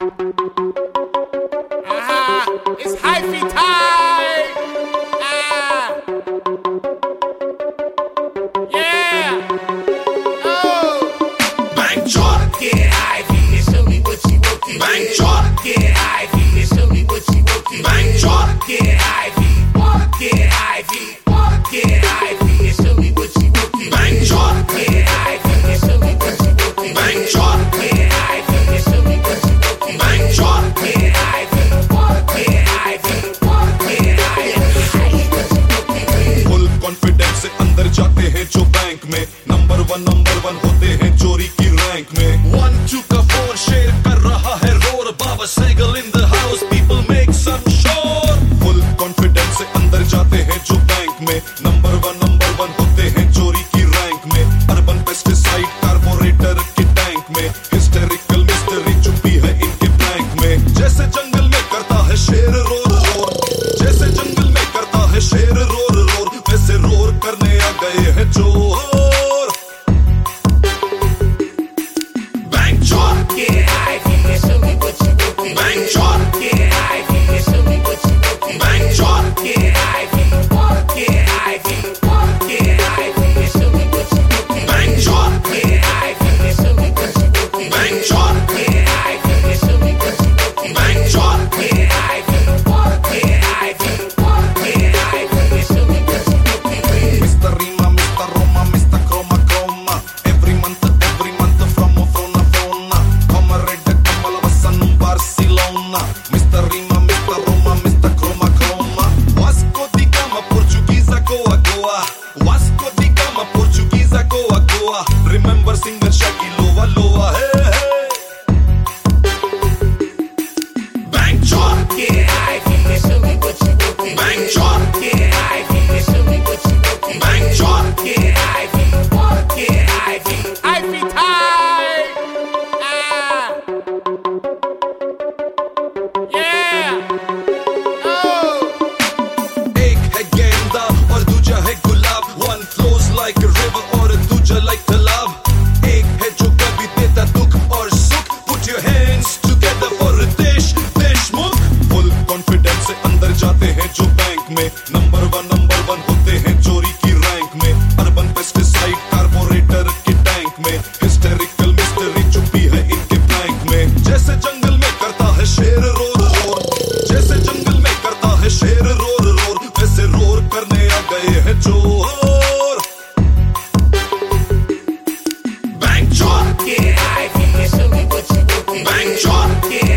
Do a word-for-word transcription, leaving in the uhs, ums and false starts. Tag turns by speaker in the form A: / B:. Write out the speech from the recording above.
A: Uh-huh. It's hyphy time. Ah. Yeah. Oh.
B: Bank chart,
A: Get Ivy and show me what you working
B: Bank
A: with.
B: chart.
A: Get Ivy and show me what you working
B: Bank
A: with.
B: chart.
A: Get Ivy. Get Ivy. Get Ivy and show me what you working
B: Bank
A: with.
B: chart.
A: Get Ivy and show me what you working
B: Bank
A: with.
B: chart.
A: Get Ivy and show me what you working
B: Bank
A: with.
B: chart.
A: Get Ivy. Get Ivy. Get Ivy.
B: Full confidence से अंदर जाते हैं जो bank में, number one number one होते हैं चोरी की रैंक में। वन टू का फोर शेयर कर रहा है roar, Baba Sehgal in the house, people make some शोर। फुल कॉन्फिडेंस से अंदर जाते हैं जो बैंक में, नंबर वन नंबर वन होते हैं चोरी की रैंक में। अर्बन पेस्टिसाइड कारपोरेटर के टैंक में, हिस्टेरिकल मिस्ट्री छुपी है इनके बैंक में। जैसे जंगल में करता है शेर रोर रोर, जैसे जंगल में करता है शेर रोर रोर, वैसे रोर करने आ गए हैं चोर। बैंक चोर,
A: Get Ivy and show me what you working
B: bank
A: with.
B: चोर,
A: Get Ivy and show me what you working
B: bank
A: with.
B: चोर,
A: Get Ivy. Get Ivy. Get Ivy and show me what you working
B: bank
A: with.
B: चोर,
A: Get Ivy and show me what you working
B: bank
A: with.
B: चोर,
A: Get Ivy and show me what you working
B: bank
A: with.
B: चोर,
A: Get Ivy. Get Ivy. Get Ivy and show me what you working with.
B: Mister Rima, Mister Roma, Mister Chroma Chroma. Every month, every month from Frona Frona. Comrade Kamal Vassan Barcelona. Mister Rima, Mister Roma, Mister Chroma Chroma. Vasco da Gama, Portuguesa Goa Goa. Vasco da Gama, Portuguesa Goa Goa. Remember singer Shaggy Loa Loa. Hey hey. Bank chor,
A: Get Ivy and show me what you working
B: Bank
A: with.
B: chor,
A: Get Ivy and show me what you working
B: Bank
A: with.
B: chor.
A: Get Ivy. Get Ivy. Ivy time. Ah. Yeah. Oh.
B: एक है गेंदा और दूजा है गुलाब, one flows like a river और दूजा like तालाब। एक है जो कभी देता दुख और सुख, put your hands together for Riteish Deshmukh. Full confidence से अंदर जाते हैं जो बैंक में, नंबर वन नंबर वन होते हैं चोरी की रैंक में। अर्बन पेस्टिसाइड कारपोरेटर के टैंक में, हिस्टेरिकल मिस्ट्री छुपी है इनके बैंक में। जैसे जंगल में करता है शेर रोर रोर, जैसे जंगल में करता है शेर रोर रोर, वैसे रोर करने आ गए हैं चोर। बैंक चोर,
A: Get Ivy and show me what you working
B: bank
A: with.
B: चोर,
A: Get